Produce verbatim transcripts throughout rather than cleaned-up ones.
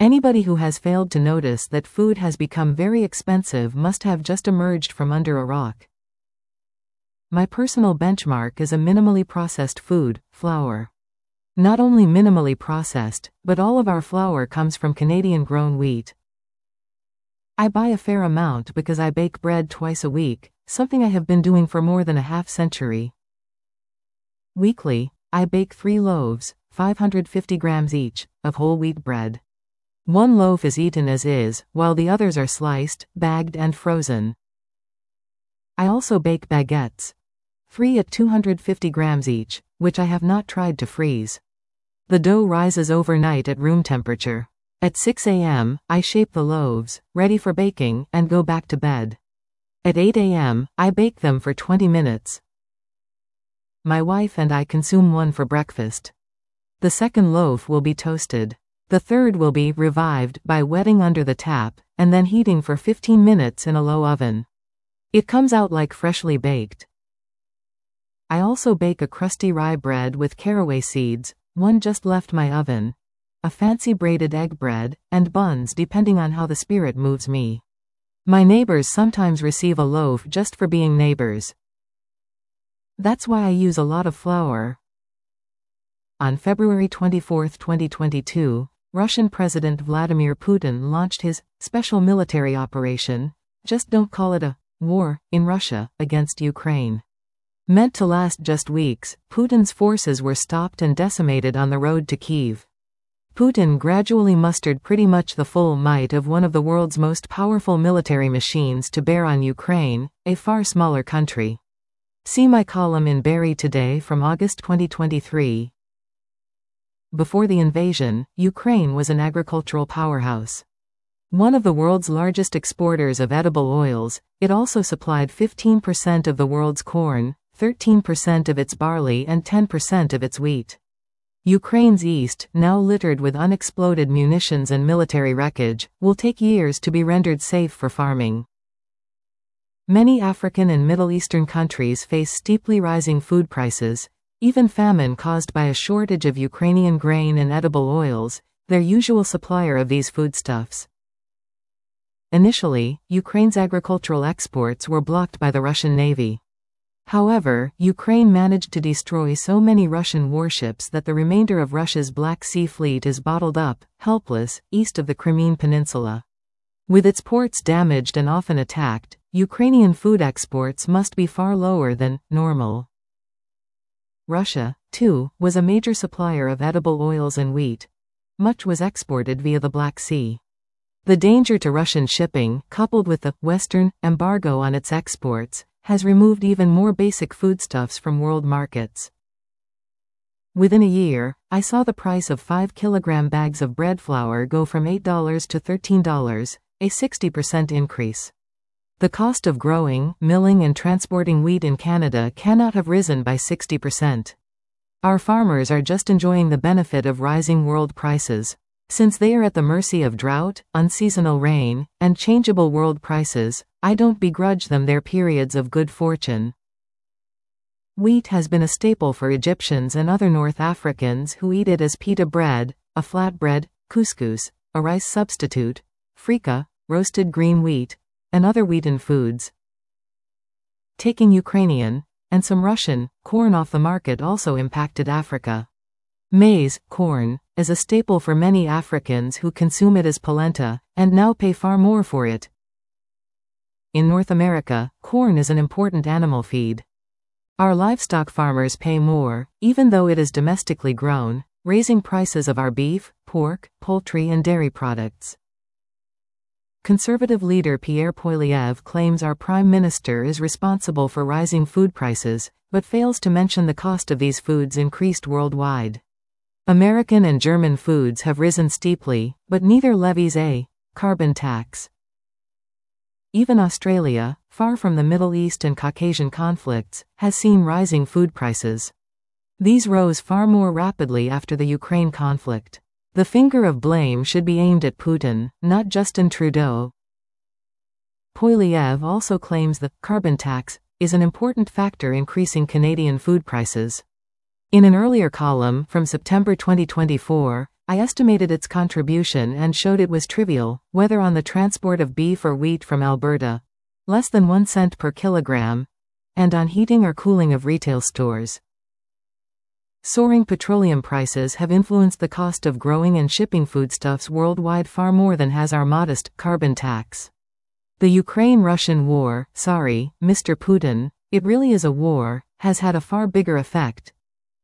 Anybody who has failed to notice that food has become very expensive must have just emerged from under a rock. My personal benchmark is a minimally processed food, flour. Not only minimally processed, but all of our flour comes from Canadian-grown wheat. I buy a fair amount because I bake bread twice a week, something I have been doing for more than a half century. Weekly, I bake three loaves, five hundred fifty grams each, of whole wheat bread. One loaf is eaten as is, while the others are sliced, bagged and frozen. I also bake baguettes. Three at two hundred fifty grams each, which I have not tried to freeze. The dough rises overnight at room temperature. At six a m, I shape the loaves, ready for baking, and go back to bed. At eight a m, I bake them for twenty minutes. My wife and I consume one for breakfast. The second loaf will be toasted. The third will be revived by wetting under the tap, and then heating for fifteen minutes in a low oven. It comes out like freshly baked. I also bake a crusty rye bread with caraway seeds, one just left my oven, a fancy braided egg bread, and buns depending on how the spirit moves me. My neighbors sometimes receive a loaf just for being neighbors. That's why I use a lot of flour. On February twenty-fourth, twenty twenty-two, Russian President Vladimir Putin launched his special military operation, just don't call it a war, in Russia, against Ukraine. Meant to last just weeks, Putin's forces were stopped and decimated on the road to Kyiv. Putin gradually mustered pretty much the full might of one of the world's most powerful military machines to bear on Ukraine, a far smaller country. See my column in Berry Today from August twenty twenty-three. Before the invasion, Ukraine was an agricultural powerhouse. One of the world's largest exporters of edible oils, it also supplied fifteen percent of the world's corn, thirteen percent of its barley and ten percent of its wheat. Ukraine's east, now littered with unexploded munitions and military wreckage, will take years to be rendered safe for farming. Many African and Middle Eastern countries face steeply rising food prices, even famine caused by a shortage of Ukrainian grain and edible oils, their usual supplier of these foodstuffs. Initially, Ukraine's agricultural exports were blocked by the Russian Navy. However, Ukraine managed to destroy so many Russian warships that the remainder of Russia's Black Sea Fleet is bottled up, helpless, east of the Crimean Peninsula. With its ports damaged and often attacked, Ukrainian food exports must be far lower than normal. Russia, too, was a major supplier of edible oils and wheat. Much was exported via the Black Sea. The danger to Russian shipping, coupled with the Western embargo on its exports, has removed even more basic foodstuffs from world markets. Within a year, I saw the price of five kilogram bags of bread flour go from eight dollars to thirteen dollars, a sixty percent increase. The cost of growing, milling and transporting wheat in Canada cannot have risen by sixty percent. Our farmers are just enjoying the benefit of rising world prices. Since they are at the mercy of drought, unseasonal rain, and changeable world prices, I don't begrudge them their periods of good fortune. Wheat has been a staple for Egyptians and other North Africans who eat it as pita bread, a flatbread, couscous, a rice substitute, frika, roasted green wheat, and other wheaten foods. Taking Ukrainian, and some Russian, corn off the market also impacted Africa. Maize, corn, is a staple for many Africans who consume it as polenta, and now pay far more for it. In North America, corn is an important animal feed. Our livestock farmers pay more, even though it is domestically grown, raising prices of our beef, pork, poultry and dairy products. Conservative leader Pierre Poilievre claims our Prime Minister is responsible for rising food prices, but fails to mention the cost of these foods increased worldwide. American and German foods have risen steeply, but neither levies a carbon tax. Even Australia, far from the Middle East and Caucasian conflicts, has seen rising food prices. These rose far more rapidly after the Ukraine conflict. The finger of blame should be aimed at Putin, not Justin Trudeau. Poilievre also claims the carbon tax is an important factor increasing Canadian food prices. In an earlier column from September twenty twenty-four, I estimated its contribution and showed it was trivial, whether on the transport of beef or wheat from Alberta, less than one cent per kilogram, and on heating or cooling of retail stores. Soaring petroleum prices have influenced the cost of growing and shipping foodstuffs worldwide far more than has our modest carbon tax. The Ukraine-Russian war, sorry, Mister Putin, it really is a war, has had a far bigger effect.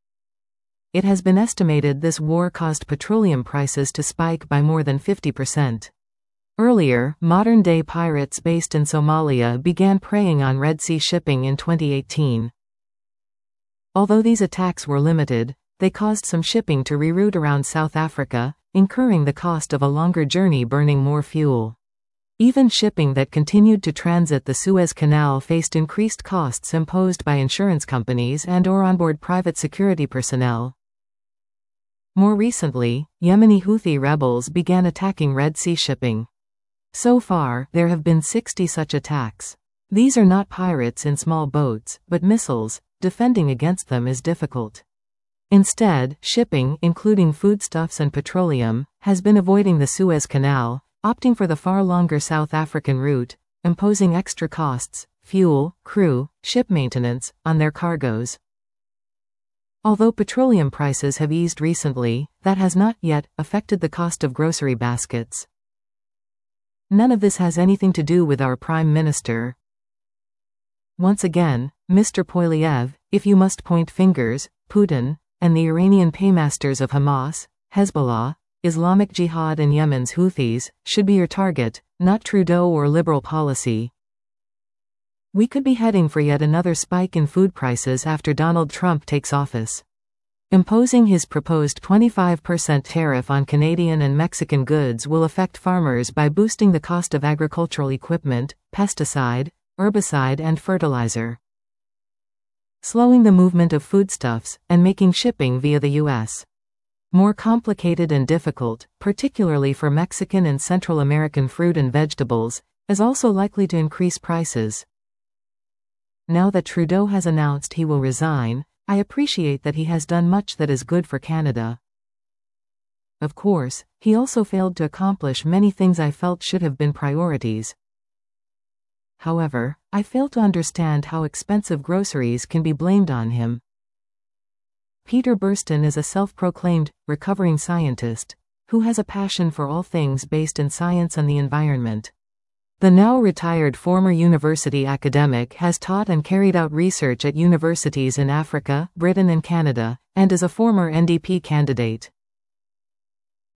It has been estimated this war caused petroleum prices to spike by more than fifty percent. Earlier, modern-day pirates based in Somalia began preying on Red Sea shipping in twenty eighteen. Although these attacks were limited, they caused some shipping to reroute around South Africa, incurring the cost of a longer journey burning more fuel. Even shipping that continued to transit the Suez Canal faced increased costs imposed by insurance companies and or onboard private security personnel. More recently, Yemeni Houthi rebels began attacking Red Sea shipping. So far, there have been sixty such attacks. These are not pirates in small boats, but missiles. Defending against them is difficult. Instead, shipping, including foodstuffs and petroleum, has been avoiding the Suez Canal, opting for the far longer South African route, imposing extra costs, fuel, crew, ship maintenance, on their cargoes. Although petroleum prices have eased recently, that has not yet affected the cost of grocery baskets. None of this has anything to do with our Prime Minister. Once again, Mister Poilievre, if you must point fingers, Putin, and the Iranian paymasters of Hamas, Hezbollah, Islamic Jihad and Yemen's Houthis, should be your target, not Trudeau or Liberal policy. We could be heading for yet another spike in food prices after Donald Trump takes office. Imposing his proposed twenty-five percent tariff on Canadian and Mexican goods will affect farmers by boosting the cost of agricultural equipment, pesticide, herbicide and fertilizer, slowing the movement of foodstuffs, and making shipping via the U S more complicated and difficult, particularly for Mexican and Central American fruit and vegetables, is also likely to increase prices. Now that Trudeau has announced he will resign, I appreciate that he has done much that is good for Canada. Of course, he also failed to accomplish many things I felt should have been priorities. However, I fail to understand how expensive groceries can be blamed on him. Peter Burston is a self-proclaimed, recovering scientist, who has a passion for all things based in science and the environment. The now retired former university academic has taught and carried out research at universities in Africa, Britain and Canada, and is a former N D P candidate.